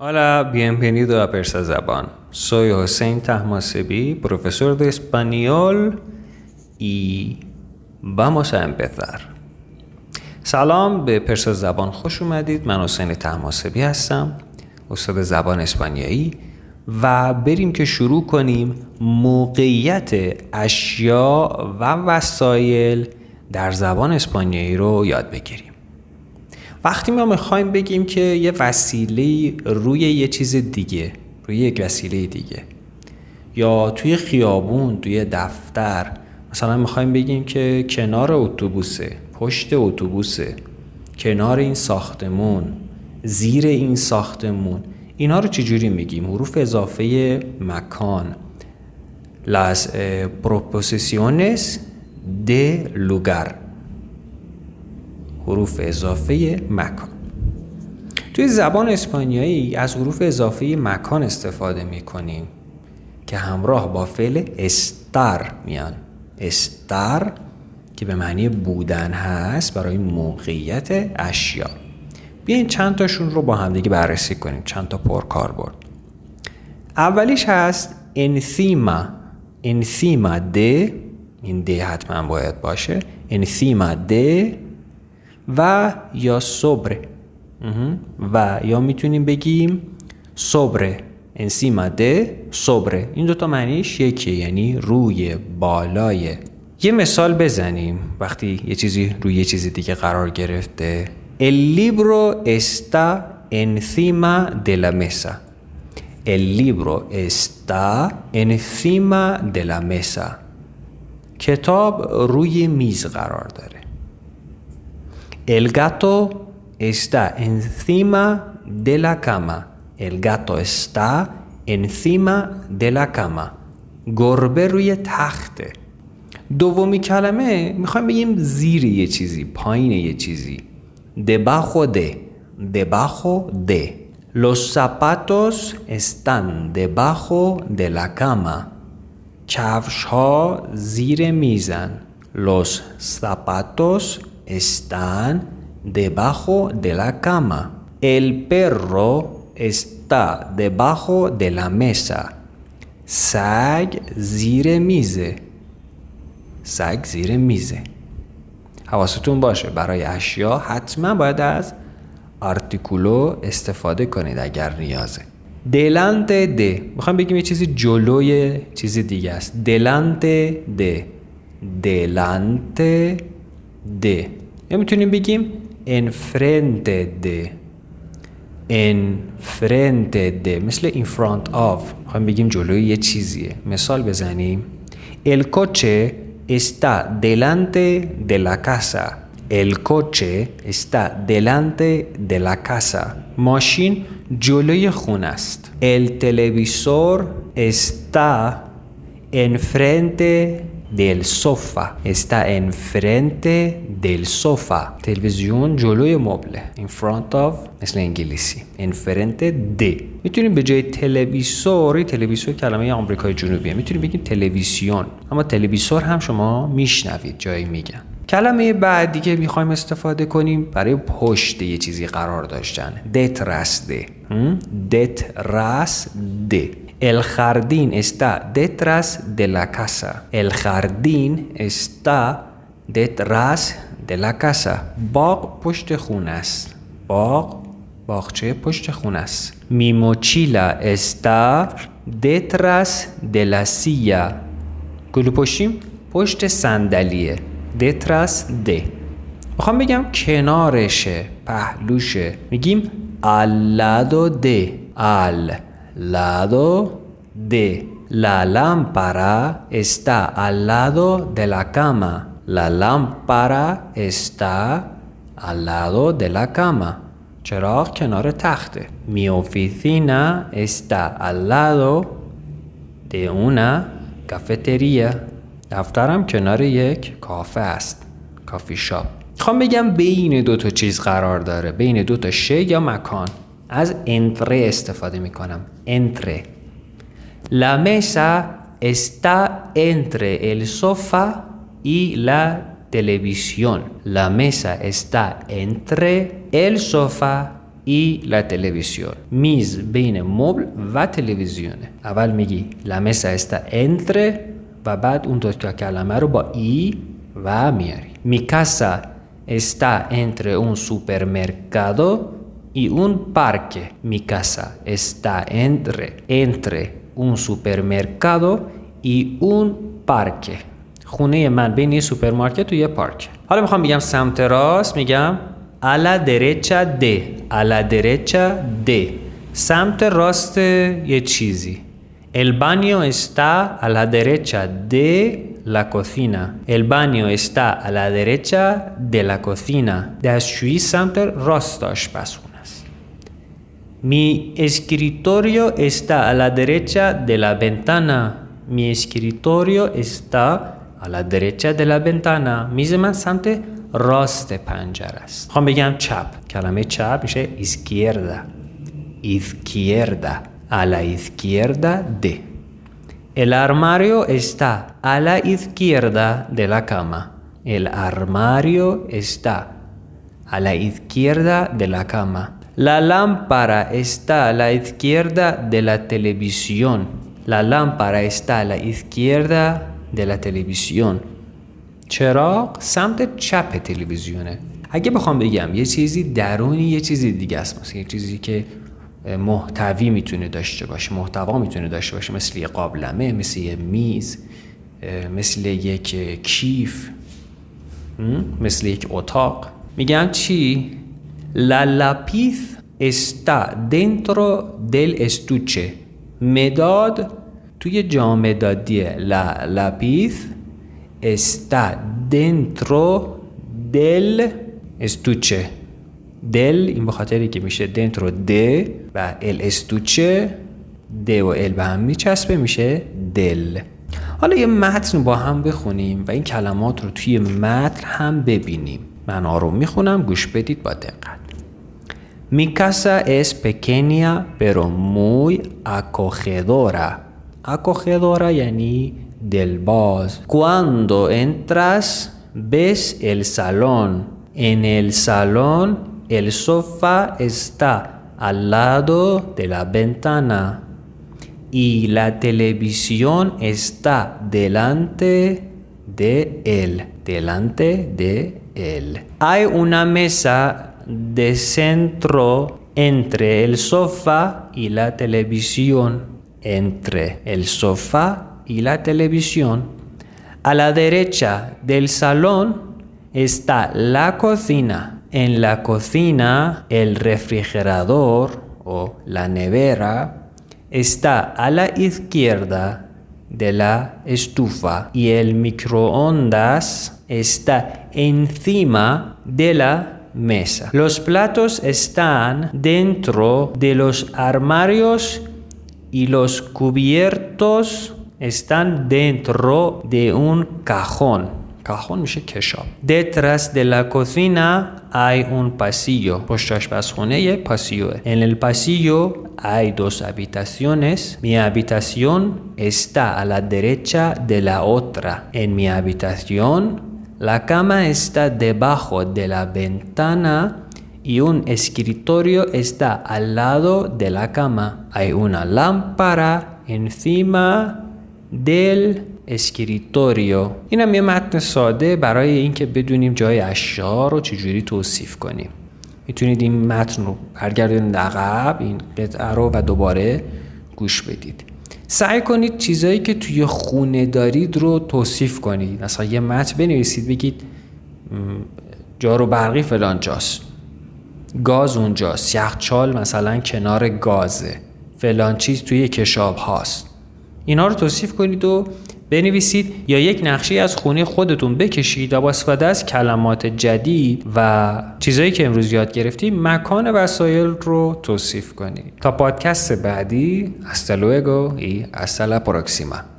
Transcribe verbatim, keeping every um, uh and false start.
Hola, bienvenido a Persa Zabán. Soy Hossein Tahmasbi, profesor de español y vamos a empezar. سلام به پرسا زبان خوش اومدید. من حسین طهماسبی هستم، استاد زبان اسپانیایی و بریم که شروع کنیم موقعیت اشیا و وسایل در زبان اسپانیایی رو یاد بگیریم. وقتی ما میخوایم بگیم که یه وسیله روی یه چیز دیگه، روی یک وسیله دیگه، یا توی خیابون، توی دفتر، مثلا میخوایم بگیم که کنار اتوبوسه، پشت اتوبوسه، کنار این ساختمون، زیر این ساختمون، اینا رو چجوری میگیم؟ حروف اضافه مکان. Las eh, proposiciones de lugar. حروف اضافه مکان. توی زبان اسپانیایی از حروف اضافه مکان استفاده میکنیم که همراه با فعل استار میان. استار که به معنی بودن هست برای موقعیت اشیا. بیاین چند تاشون رو با هم دیگه بررسی کنیم، چند تا پرکاربرد. اولیش هست encima. encima de، این د حتما باید باشه، encima de و یا sobre و یا میتونیم بگیم sobre. encima de sobre. این دوتا معنیش یکیه، یعنی روی، بالای. یه مثال بزنیم وقتی یه چیزی روی یه چیز دیگه قرار گرفته. El libro está encima de la mesa. El libro está encima de la mesa. کتاب روی میز قرار داره. El gato está encima de la cama. El gato está encima de la cama. گربه روی تخته. دومی کلمه میخوایم بگیم زیر یه چیزی، پایین یه چیزی. Debajo de. Debajo de. Los zapatos están debajo de la cama. کفش ها زیر میزن. Los zapatos están debajo de la cama. El perro está debajo de la mesa. سگ زیر میزه. سگ زیر میزه. حواستون باشه برای اشیا حتما باید از آرتیکولو استفاده کنید اگر نیازه. delante de. میخوام بگیم یه چیزی جلوی چیزی دیگه است. delante de. delante de. یا میتونیم بگیم enfrente de. enfrente de مثل in front of. میخوام بگیم جلوی یه چیزیه. مثال بزنیم. el coche está delante de la casa. El coche está delante de la casa. ماشین جلوی خونه است. El televisor está enfrente del sofá. Está enfrente del sofá. تلویزیون جلوی مبله. In front of مثل انگلیسی. enfrente de. میتونیم به جای تلویزور، تلویزور کلمه آمریکای جنوبیه، میتونیم بگیم تلویزیون. اما تلویزور هم شما میشنوید جایی میگن. کلمه بعدی که میخوایم استفاده کنیم برای پشت یه چیزی قرار داشتن. detrás de. detrás de. El jardín está detrás de la casa. El jardín está detrás de la casa. باغ پشت خونه است. باغ، باغچه پشت خونه است. Mi mochila está detrás de la silla. گلو پشتیم پشت صندلیه. detrás de. میخوام بگم کنارشه، پهلوشه، میگیم al lado de. al lado de. La lámpara está al lado de la cama. La lámpara está al lado de la cama. چراغ کنار تخته. Mi oficina está al lado de una cafetería. دفترم کنار یک کافه است. کافی شاپ. میخوام بگم بین دو تا چیز قرار داره، بین دو تا شی یا مکان. از entre استفاده میکنم. entre. La mesa está entre el sofá y la televisión. La mesa está entre el sofá y la televisión. میز بین مبل و تلویزیونه. اول میگی la mesa está entre و بعد اون دو تا کلمه رو با ای و میاری. Mi casa está entre un supermercado y un parque. Mi casa está entre entre un supermercado y un parque. خونه من بین یه سوپرمارکت و یه پارک. حالا میخوام بگم سمت راست، میگم a la derecha de a la derecha de سمت راست یه چیزی. El baño está a la derecha de la cocina. El baño está a la derecha de la cocina. دستشویی سمت راست آشپزخونه است. Mi escritorio está a la derecha de la ventana. Mi escritorio está a la derecha de la ventana. میز من سمت راست پنجره است. خواهم بگم چپ. کلمه چپ میشه izquierda. Izquierda. A la izquierda de. El armario está a la izquierda de la cama. El armario está a la izquierda de la cama. La lámpara está a la izquierda de la televisión. La lámpara está a la izquierda de la televisión. چراغ سمت چپ تلویزیونه. اگه بخوام بگم یه چیزی درونی یه چیزی دیگه است، مثلا یه چیزی که محتوی میتونه داشته باشه، محتوا میتونه داشته باشه، مثل یه قابلمه، مثل یه میز، مثل یک کیف، مثل یک اتاق. میگم چی؟ La lápiz está dentro del estuche. مداد توی جام مدادیه. La lápiz está dentro del estuche. دل این به خاطری که میشه dentro de و el estuche د و ال به هم میچسبه میشه دل. حالا یه متن با هم بخونیم و این کلمات رو توی متن هم ببینیم. من آروم میخونم، گوش بدید با دقت. Mi casa es pequeña pero muy acogedora. Acogedora یعنی دلباز. Cuando entras ves el salón. En el salón el sofá está al lado de la ventana y la televisión está delante de él. Delante de él. Hay una mesa de centro entre el sofá y la televisión. Entre el sofá y la televisión. A la derecha del salón está la cocina. En la cocina el refrigerador o la nevera está a la izquierda de la estufa y el microondas está encima de la mesa. Los platos están dentro de los armarios y los cubiertos están dentro de un cajón. Cajón میشه کشاب. Detrás de la cocina hay un pasillo. پشت آشپزخونه یه پاسیوه. En el pasillo hay dos habitaciones. Mi habitación está a la derecha de la otra. En mi habitación la cama está debajo de la ventana y un escritorio está al lado de la cama. Hay una lámpara encima del اسکریتوریو. این هم یه متن ساده برای اینکه بدونیم جای اشیاء رو چجوری توصیف کنیم. میتونید این متن رو برگردونید عقب، این قطعه رو و دوباره گوش بدید. سعی کنید چیزایی که توی خونه دارید رو توصیف کنید. مثلا یه متن بنویسید، بگید جارو برقی فلان جاست، گاز اونجاست، یخچال مثلا کنار گازه، فلان چیز توی کشاب هاست. اینا رو توصیف کنید و بنویسید یا یک نقشه از خونه خودتون بکشید و با استفاده از کلمات جدید و چیزایی که امروز یاد گرفتیم مکان وسایل رو توصیف کنید. تا پادکست بعدی، hasta luego y hasta la próxima.